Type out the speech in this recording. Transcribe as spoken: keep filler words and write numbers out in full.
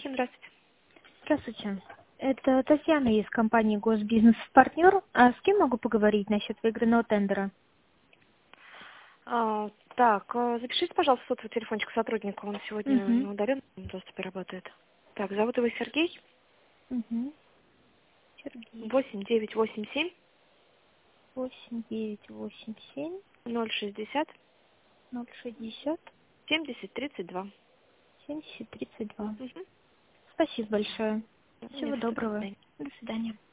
Алхим, здравствуйте. Здравствуйте. Это Татьяна из компании Госбизнес Партнер. А с кем могу поговорить насчет выигранного тендера? А, так, а, запишите, пожалуйста, сотовый телефончик сотрудника. Он сегодня Угу. на удаленном доступе работает. Так, зовут его Сергей. Угу. Сергей. восемь девять восемь семь Восемь девять восемь семь ноль шестьдесят ноль шестьдесят семьдесят тридцать два. семьдесят тридцать два. Угу. Спасибо большое. Всего До доброго. свидания. До свидания.